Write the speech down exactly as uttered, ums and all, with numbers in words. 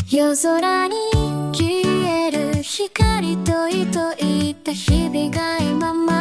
夜空に消える光と糸いった日々が今ま